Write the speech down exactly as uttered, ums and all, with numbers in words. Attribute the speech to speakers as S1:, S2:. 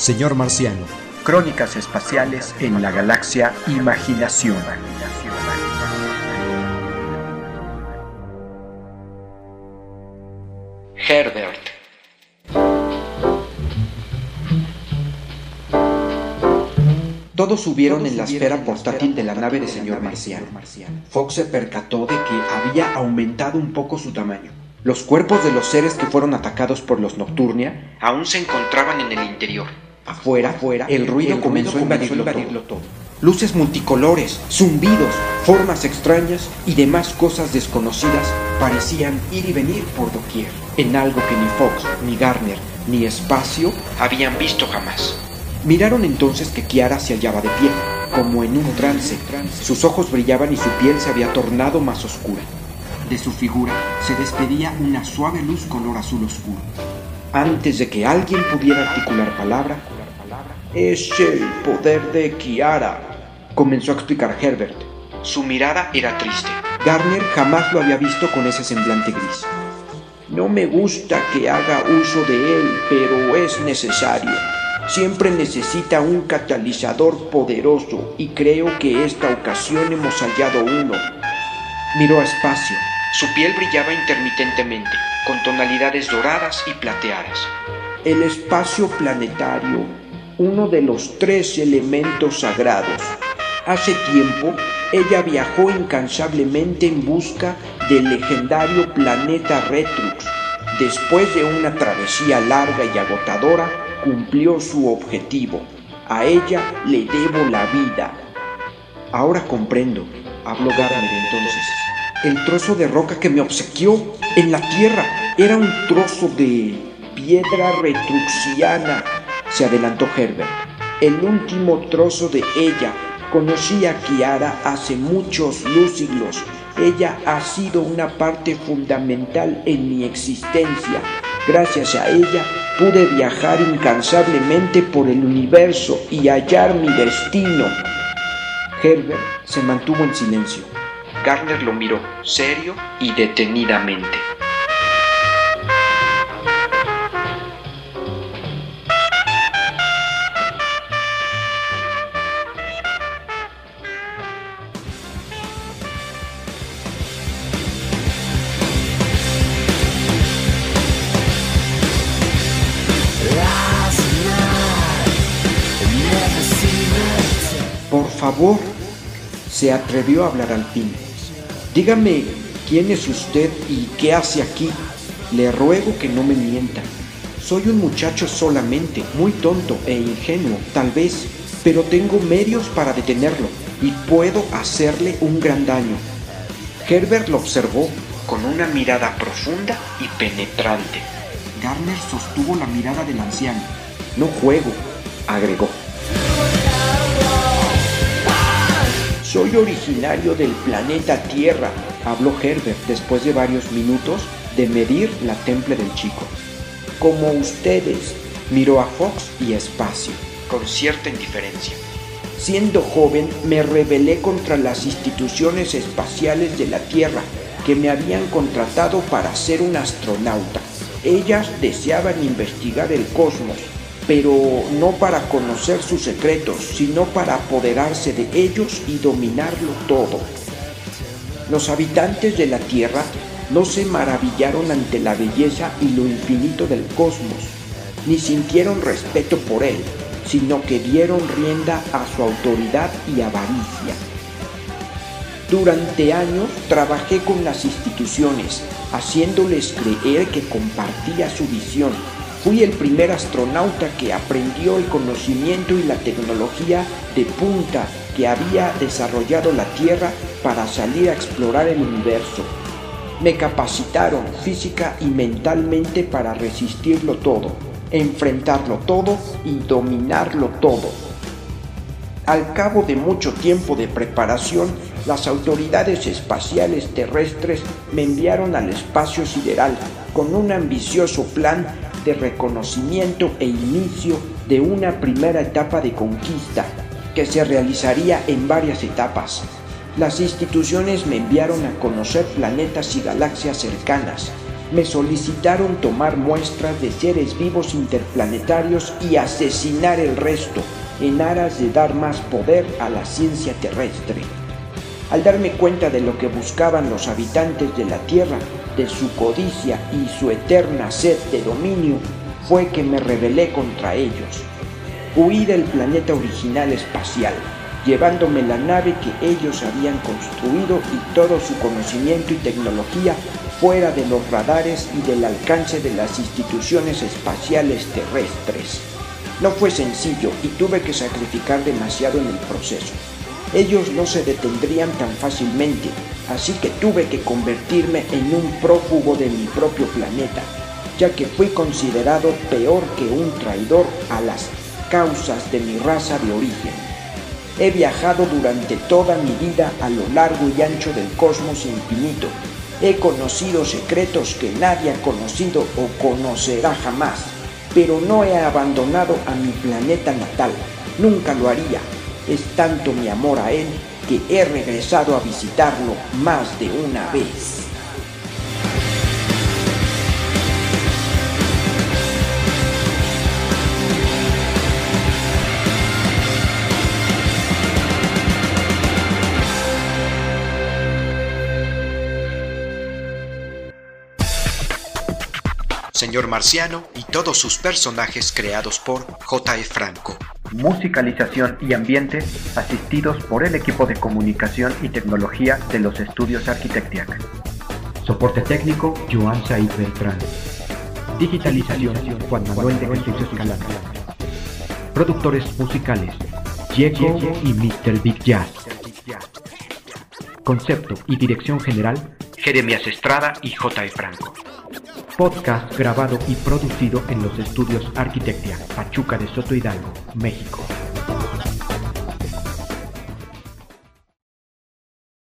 S1: Señor Marciano.
S2: Crónicas espaciales en la galaxia Imaginación.
S3: Herbert.
S4: Todos subieron en la esfera portátil de la nave del señor Marciano. Fox se percató de que había aumentado un poco su tamaño. Los cuerpos de los seres que fueron atacados por los Nocturnia aún se encontraban en el interior. Afuera, afuera, el ruido, el comenzó, ruido comenzó a invadirlo, invadirlo todo. todo. Luces multicolores, zumbidos, formas extrañas y demás cosas desconocidas parecían ir y venir por doquier, en algo que ni Fox, ni Garner, ni Espacio habían visto jamás. Miraron entonces que Kiara se hallaba de pie, como en un trance. Sus ojos brillaban y su piel se había tornado más oscura. De su figura se despedía una suave luz color azul oscuro. Antes de que alguien pudiera articular palabra, «Es el poder de Kiara», comenzó a explicar Herbert. Su mirada era triste. Garner jamás lo había visto con ese semblante gris. «No me gusta que haga uso de él, pero es necesario. Siempre necesita un catalizador poderoso y creo que esta ocasión hemos hallado uno». Miró a Espacio. Su piel brillaba intermitentemente, con tonalidades doradas y plateadas. El espacio planetario, uno de los tres elementos sagrados. Hace tiempo, ella viajó incansablemente en busca del legendario planeta Retrux. Después de una travesía larga y agotadora, cumplió su objetivo. A ella le debo la vida. Ahora comprendo, habló Garner entonces. El trozo de roca que me obsequió en la Tierra era un trozo de piedra retruxiana, se adelantó Herbert. El último trozo de ella. Conocí a Kiara hace muchos luz siglos. Ella ha sido una parte fundamental en mi existencia. Gracias a ella pude viajar incansablemente por el universo y hallar mi destino. Herbert se mantuvo en silencio. Garner lo miró, serio y detenidamente. Por favor, se atrevió a hablar al fin. Dígame, ¿quién es usted y qué hace aquí? Le ruego que no me mienta. Soy un muchacho solamente, muy tonto e ingenuo, tal vez, pero tengo medios para detenerlo y puedo hacerle un gran daño. Herbert lo observó con una mirada profunda y penetrante. Garner sostuvo la mirada del anciano. No juego, agregó. Soy originario del planeta Tierra, habló Herbert después de varios minutos de medir la temple del chico. Como ustedes, miró a Fox y a Espacio, con cierta indiferencia. Siendo joven, me rebelé contra las instituciones espaciales de la Tierra, que me habían contratado para ser un astronauta. Ellas deseaban investigar el cosmos, pero no para conocer sus secretos, sino para apoderarse de ellos y dominarlo todo. Los habitantes de la Tierra no se maravillaron ante la belleza y lo infinito del cosmos, ni sintieron respeto por él, sino que dieron rienda a su autoridad y avaricia. Durante años trabajé con las instituciones, haciéndoles creer que compartía su visión. Fui el primer astronauta que aprendió el conocimiento y la tecnología de punta que había desarrollado la Tierra para salir a explorar el universo. Me capacitaron física y mentalmente para resistirlo todo, enfrentarlo todo y dominarlo todo. Al cabo de mucho tiempo de preparación, las autoridades espaciales terrestres me enviaron al espacio sideral con un ambicioso plan de reconocimiento e inicio de una primera etapa de conquista que se realizaría en varias etapas. Las instituciones me enviaron a conocer planetas y galaxias cercanas, me solicitaron tomar muestras de seres vivos interplanetarios y asesinar el resto, en aras de dar más poder a la ciencia terrestre. Al darme cuenta de lo que buscaban los habitantes de la Tierra, de su codicia y su eterna sed de dominio, fue que me rebelé contra ellos. Huí del planeta original espacial, llevándome la nave que ellos habían construido y todo su conocimiento y tecnología fuera de los radares y del alcance de las instituciones espaciales terrestres. No fue sencillo y tuve que sacrificar demasiado en el proceso. Ellos no se detendrían tan fácilmente, así que tuve que convertirme en un prófugo de mi propio planeta, ya que fui considerado peor que un traidor a las causas de mi raza de origen. He viajado durante toda mi vida a lo largo y ancho del cosmos infinito. He conocido secretos que nadie ha conocido o conocerá jamás, pero no he abandonado a mi planeta natal. Nunca lo haría. Es tanto mi amor a él que he regresado a visitarlo más de una vez.
S2: Señor Marciano y todos sus personajes creados por J E Franco.
S1: Musicalización y ambiente asistidos por el equipo de comunicación y tecnología de los estudios Arquitectiac.
S3: Soporte técnico Joan Said Beltrán. Digitalización Juan Manuel de Jesús Escalante. Productores musicales Diego y mister Big Jazz. Concepto y dirección general
S1: Jeremías Estrada y J E Franco.
S3: Podcast grabado y producido en los estudios Arquitectia, Pachuca de Soto Hidalgo, México.